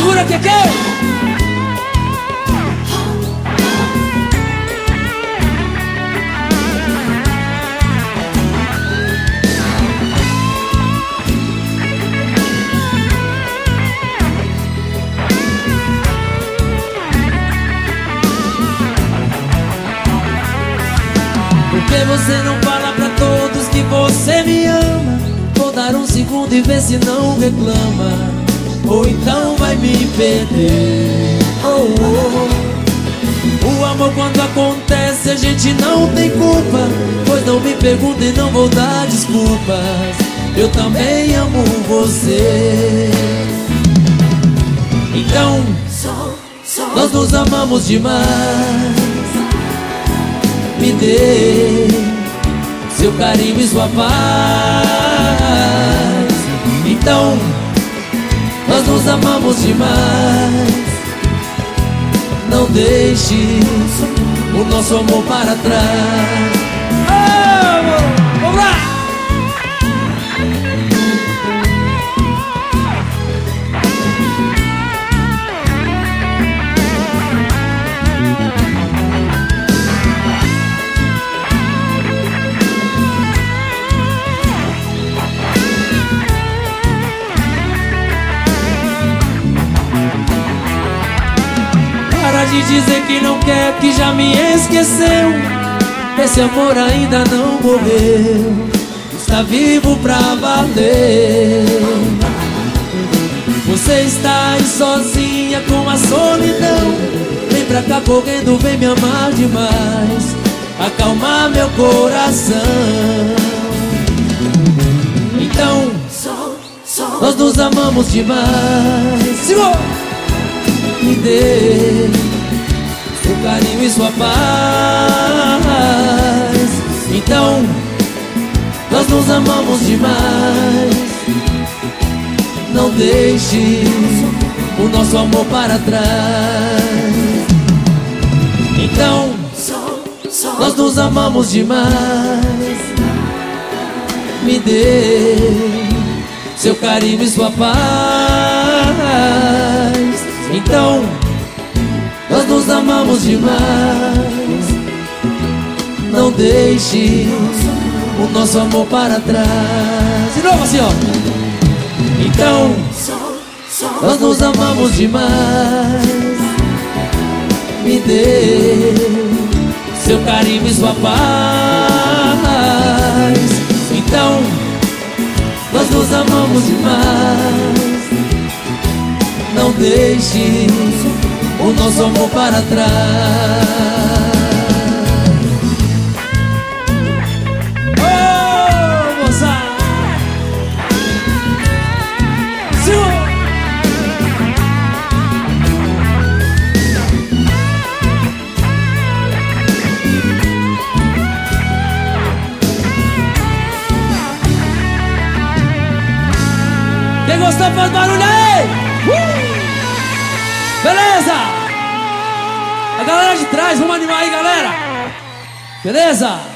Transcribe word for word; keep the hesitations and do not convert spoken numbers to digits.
Segura, que que é? Por que você não fala pra todos que você me ama? Vou dar um segundo e ver se não reclama, ou então vai me perder. Oh, oh. O amor quando acontece a gente não tem culpa, pois não me pergunta e não vou dar desculpas. Eu também amo você. Então, nós nos amamos demais. Me dê seu carinho e sua paz. Então, nós nos amamos demais. Não deixe o nosso amor para trás. Oh, vamos lá! Para de dizer que não quer, que já me esqueceu. Esse amor ainda não morreu, está vivo pra valer. Você está aí sozinha com a solidão. Vem pra cá correndo, vem me amar demais, acalmar meu coração. Então, nós nos amamos demais. Segura! Me dê seu carinho e sua paz. Então, nós nos amamos demais. Não deixe o nosso amor para trás. Então, nós nos amamos demais. Me dê seu carinho e sua paz. Então, nós nos amamos demais. Não deixe o nosso amor para trás. De novo assim, ó. Então, nós nos amamos demais. Me dê seu carinho e sua paz. Então, nós nos amamos demais. Não deixe o nosso amor para trás. Oh, moça! Segura! Quem gostou faz barulho aí! Uh! Beleza? A galera de trás, vamos animar aí, galera. Beleza?